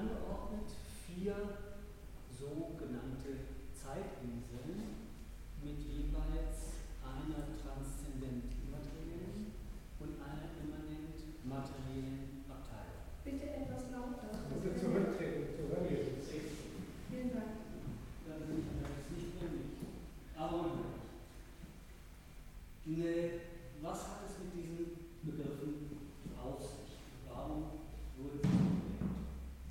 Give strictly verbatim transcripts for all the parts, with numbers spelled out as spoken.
angeordnet vier sogenannte Zeitinseln mit jeweils einer transzendent immateriellen und einer immanent materiellen Abteilung. Bitte etwas lauter. Bitte zurücktreten, zu hören jetzt. Vielen Dank. Dann bin ich allerdings nicht ähnlich. Aber ne, was hat es mit diesen Begriffen auf sich? Warum wurden sie gewählt?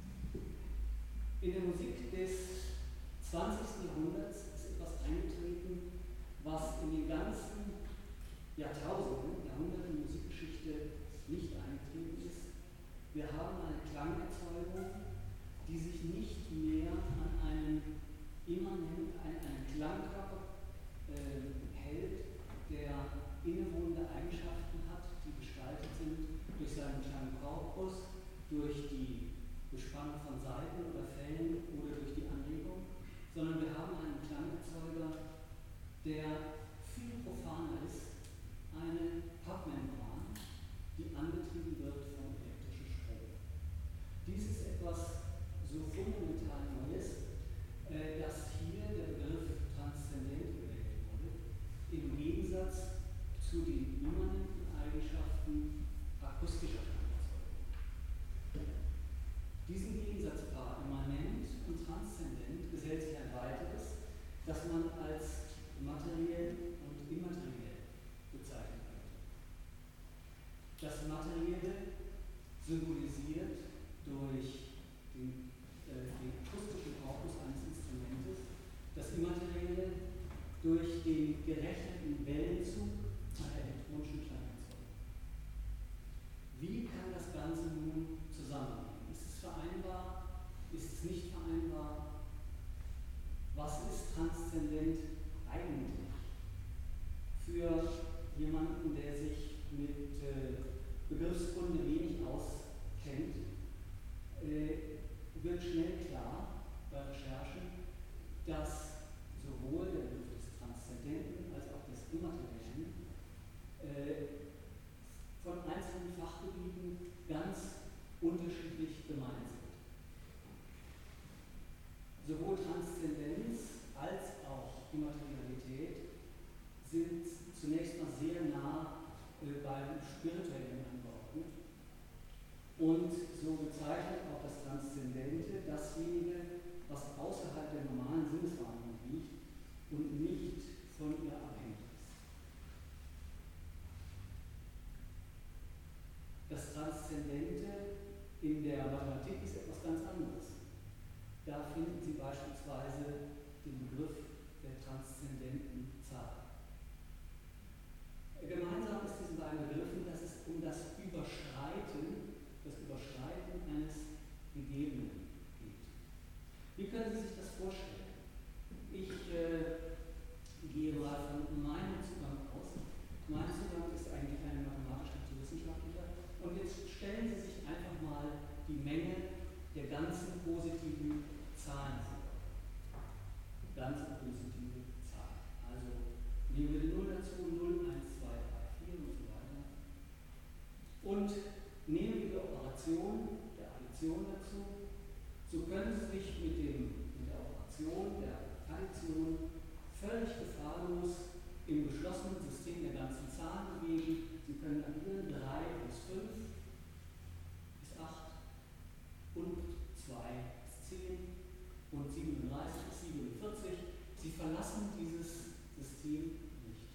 In der Musik des zwanzigsten Jahrhunderts ist etwas eingetreten, was in den ganzen Jahrtausenden, Jahrhunderten Musikgeschichte nicht eingetreten ist. Wir haben eine Klangerzeugung, die sich nicht mehr an einen immanent, an einen Klangkörper äh, hält, der innewohnende Eigenschaften hat, die gestaltet sind durch seinen Klangkorpus, durch die Bespannung von Saiten oder Fällen oder durch die Anregung, sondern wir haben einen Klangerzeuger, der viel profaner ist, eine Pappmembran, die angetrieben wird vom elektrischen Strom. Dies ist etwas so fundamental Neues, äh, dass hier der Begriff transzendent gewählt wurde, im Gegensatz zu den immanenten Eigenschaften akustischer Klangerzeugung. Diesen Gegensatzpaar immanent und transzendent gesellt sich ein weiteres, das man als materiell und immateriell bezeichnen könnte. Das Materielle symbolisiert durch den, äh, den akustischen Korpus eines Instrumentes, das Immaterielle durch den gerechneten Wellenzug einer elektronischen Klangerzeugung. Wie kann das Ganze nun zusammenhängen? Ist es vereinbar? Ist es nicht vereinbar? Was ist transzendent eigentlich? Für jemanden, der sich mit äh, Begriffskunde wenig auskennt, äh, wird schnell klar bei Recherchen, dass sowohl der Begriff des Transzendenten als auch des Immateriellen äh, von einzelnen Fachgebieten ganz unterschiedlich gemeint sind. Sowohl Transzendenz als auch Immaterialität sind zunächst mal sehr nah äh, beim Spirituellen angeordnet. Und so bezeichnet auch das Transzendente dasjenige, was außerhalb der normalen Sinneswahrnehmung liegt und nicht von ihr abhängig ist. Das Transzendente in der Mathematik ist etwas ganz anderes. Da finden Sie beispielsweise den Begriff der transzendenten Zahl. Gemeinsam ist diesen beiden Begriffen, dass es um das Überschreiten, das Überschreiten eines Gegebenen geht. Wie können Sie sich das vorstellen? Ich äh, gehe mal von meinem Zugang aus. Mein Zugang ist eigentlich ein mathematisch-naturwissenschaftlicher. Und jetzt stellen Sie sich einfach mal die Menge der ganzen positiven Zahlen vor. Ganze positive Zahlen. Also nehmen wir die null dazu, null, eins, zwei, drei, vier und so weiter. Und nehmen wir die Operation der Addition dazu, so können Sie sich mit, dem, mit der Operation der Addition völlig gefahrlos im geschlossenen System der ganzen Zahlen bewegen. Sie können addieren drei plus fünf ist acht und zwei ist zehn und siebenunddreißig ist siebenundvierzig. Sie verlassen dieses System nicht.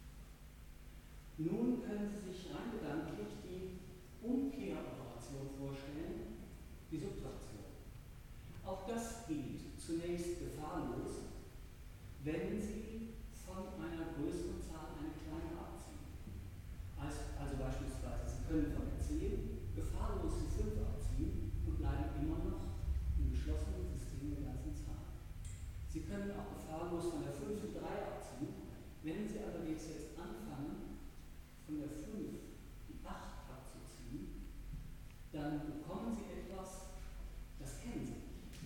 Nun können Sie sich rein gedanklich die Umkehroperation vorstellen, die Subtraktion. Auch das geht zunächst gefahrlos, wenn Sie von einer größeren Zahl eine kleine abziehen. Also, also beispielsweise, Sie können von der zehn gefahrlos die fünf abziehen und bleiben immer noch im geschlossenen System der ganzen Zahlen. Sie können auch gefahrlos von der fünf die drei abziehen. Wenn Sie allerdings jetzt anfangen, von der fünf die acht abzuziehen, dann bekommen Sie etwas, das kennen Sie nicht.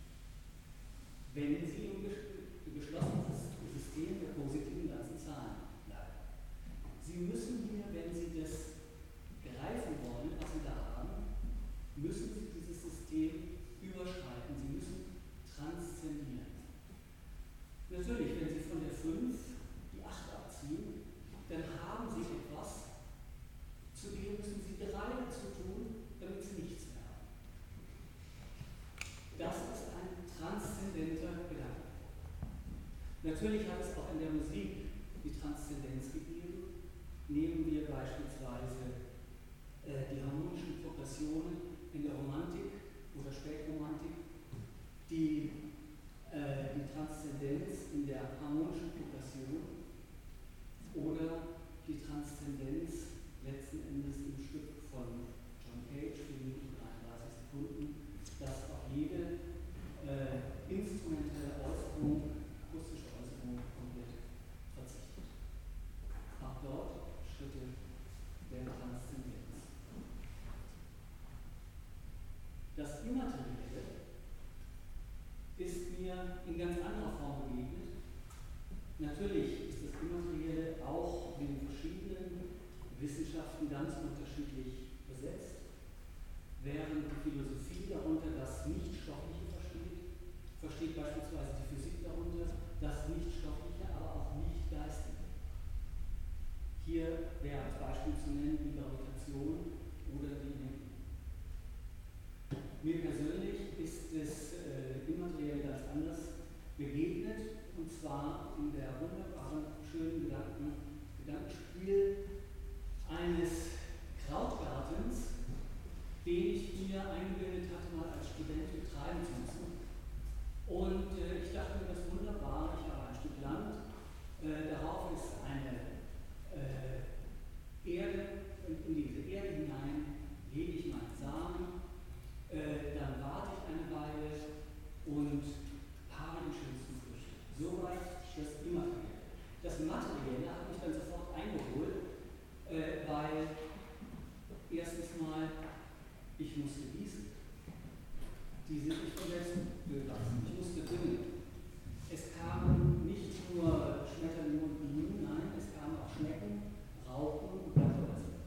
Wenn Sie im geschlossenen System der positiven ganzen Zahlen bleiben. Sie müssen hier, wenn Sie das greifen wollen, was Sie da haben, müssen Sie dieses System über dann haben sie etwas, zu dem müssen sie drei dazu tun, damit sie nichts mehr haben. Das ist ein transzendenter Gedanke. Natürlich hat es auch in der Musik die Transzendenz gegeben. Nehmen wir beispielsweise äh, die harmonischen Progressionen in der Romantik oder Spätromantik, die, äh, die Transzendenz in der harmonischen Progression oder die Transzendenz letzten Endes im Stück von John Cage, vier Minuten dreiunddreißig Sekunden, dass auf jede äh, instrumentelle Äußerung, akustische Äußerung komplett verzichtet. Auch dort Schritte der Transzendenz. Das Immaterielle ist mir in ganz anderer Form begegnet. Natürlich ist das Immaterielle auch in den verschiedenen Wissenschaften ganz unterschiedlich besetzt, während die Philosophie darunter das Nichtstoffliche versteht, versteht beispielsweise die Physik darunter das Nichtstoffliche, aber auch Nicht-Geistige. Hier wäre als Beispiel zu nennen die Gravitation oder die Energie. Mir persönlich ist es äh, immateriell ganz anders begegnet, und zwar in der wunderbaren, schönen Gedanken, Gedankenspiel eines Krautgartens, den ich mir eingebildet hatte, mal als Student betreiben zu müssen. Und äh, ich dachte mir, das ist wunderbar, ich habe ein Stück Land, äh, darauf ist eine äh, Erde, und in diese Erde hinein lege ich meinen Samen, äh, dann warte ich eine Weile und habe die schönsten Früchte. Soweit das Immaterielle. Das Materielle hat mich dann sofort eingeholt, äh, weil erstens mal ich musste gießen. Die sind nicht von selbst gewachsen. Ich musste düngen. Es kamen nicht nur Schmetterlinge und Bienen, nein, es kamen auch Schnecken, Raupen und Blattläuse.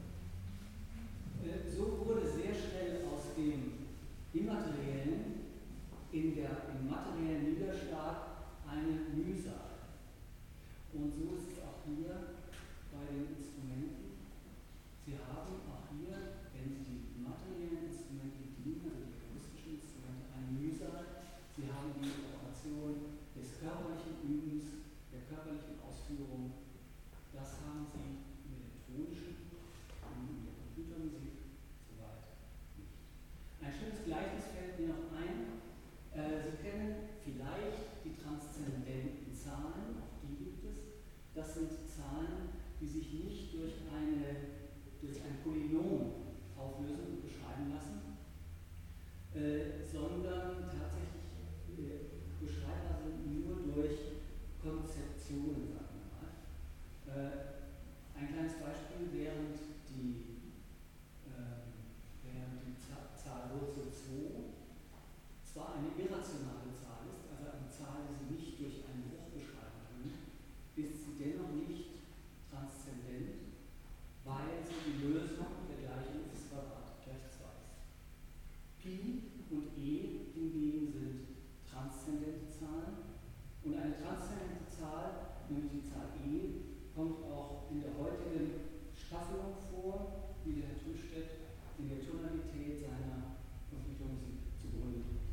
Äh, so wurde sehr schnell aus dem Immateriellen in der, im materiellen Niederschlag eine Mühsal. Und so ist es auch hier bei den Instrumenten. Sie haben auch hier, wenn Sie die materiellen Instrumente bedienen, also die akustischen Instrumente, eine Mühsal. Sie haben die Operation des körperlichen Übens, der körperlichen Ausführung. Das haben Sie im elektronischen, in der Computermusik soweit nicht. Ein schönes Gleichnis fällt mir noch ein. Äh, Sie kennen vielleicht die transzendenten Zahlen, auch die gibt es. Das sind Zahlen, die sich nicht durch, eine, durch ein Polynom auflösen und beschreiben lassen, äh, sondern tatsächlich äh, beschreibbar sind nur durch Konzeptionen, sagen wir mal. Äh, ein kleines Beispiel, während die, äh, während die Zahl Wurzel zwei zwar eine irrationale Zahl ist, also eine Zahl, die Sie nicht durch einen Bruch beschreiben können, ist sie dennoch nicht transzendent, weil sie die Lösung der Gleichung f Quadrat gleich zwei ist. Pi und e hingegen sind transzendente Zahlen, und eine transzendente Zahl, nämlich die Zahl e, kommt auch in der heutigen Staffelung vor, wie der Herr Trüstedt in der Tonalität seiner Computermusik zugrunde liegt.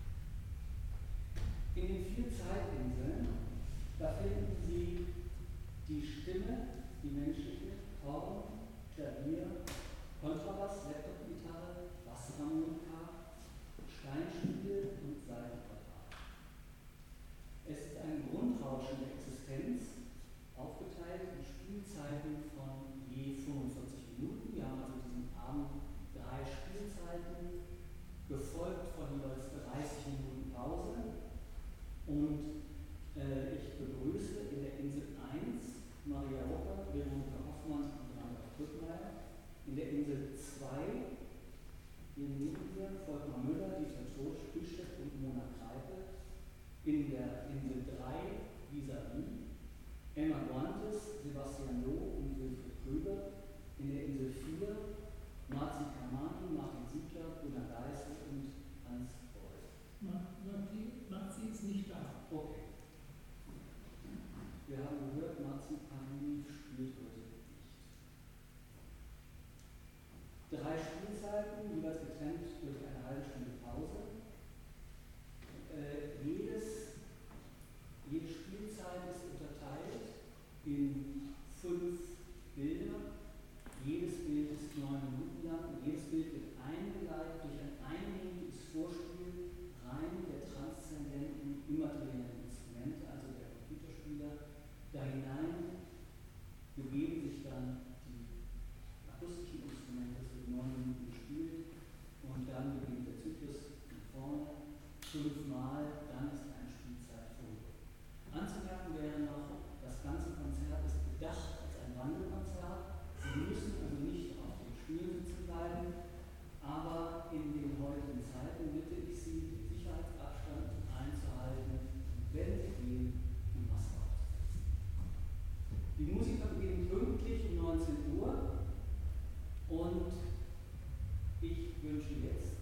In den vier Zeitinseln, da finden Sie die Stimme, die menschliche, Horn, Klavier, Kontrabass, Laptop-Gitarre, Bassharmonika, Steinspiel und Saitenquadrat. Es ist ein Grundrauschen der Existenz, aufgeteilt in Spielzeiten von je fünfundvierzig Minuten. Wir haben also diesen Abend drei Spielzeiten, gefolgt von jeweils dreißig Minuten Pause. Und äh, ich begrüße in der Insel eins Maria Rocker, Veronika Hoffmann und Randolph Brückmeier. In der Insel zwei hier neben mir Volkmar Müller, Dieter Trüstedt und Mona Kreipe. In der Insel drei vis-à-vis Emma Guantes, Sebastian Loh und Wilfried Krüger. In der Insel vier Marzi Kamani, Martin Siegler, Gunnar Geisel und Hans Boll. Marzi ist nicht da. Okay. Wir haben gehört, Marzi Kamani spielt heute überlegen sich dann die akustischen Instrumente, es wird neun Minuten gespielt und dann beginnt der Zyklus von vorne, fünfmal, dann ist eine Spielzeit vorüber. Anzumerken wäre noch, das ganze Konzert ist gedacht als ein Wandelkonzert. Sie müssen also nicht auf dem Stuhl sitzen bleiben, aber in den heutigen Zeiten bitte ich Sie, den Sicherheitsabstand einzuhalten, wenn Sie gehen, die Maske aufzusetzen. Die Musiker beginnen pünktlich um neunzehn Uhr und ich wünsche jetzt